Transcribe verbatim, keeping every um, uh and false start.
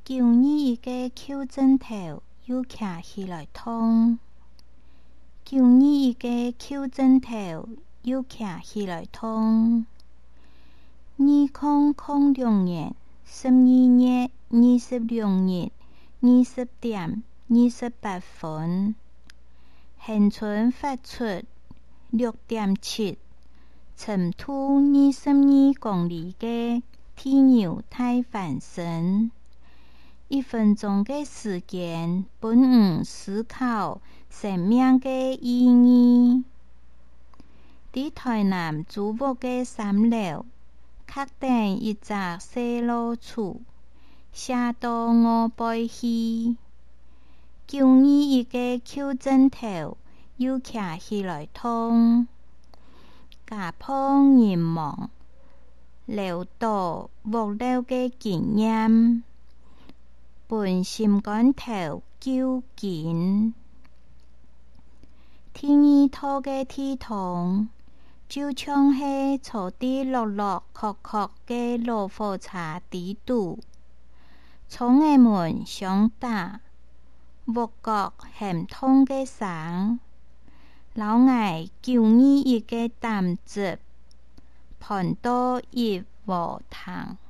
舊年一個口枕頭又徛起來痛，舊年一個口枕頭又徛起來痛。二零零六年十二月二十六日二十點二十八分，恆春發出六點七，深度二十二公里的地球大翻身。一分鐘的時間，本唔思考生命的意義。在台南租屋的三樓，確定一隻細路厝，寫到我背去。舊年一個口枕頭又徛起來痛，家破人亡，留到無聊的經驗。本心肝頭揪緊，天意土嘅天堂，就像係坐啲落落確確嘅老火車底度，窗嘅門上打，屋角鹹痛嘅聲，老嗌叫你一個擔子，盤到一鍋湯。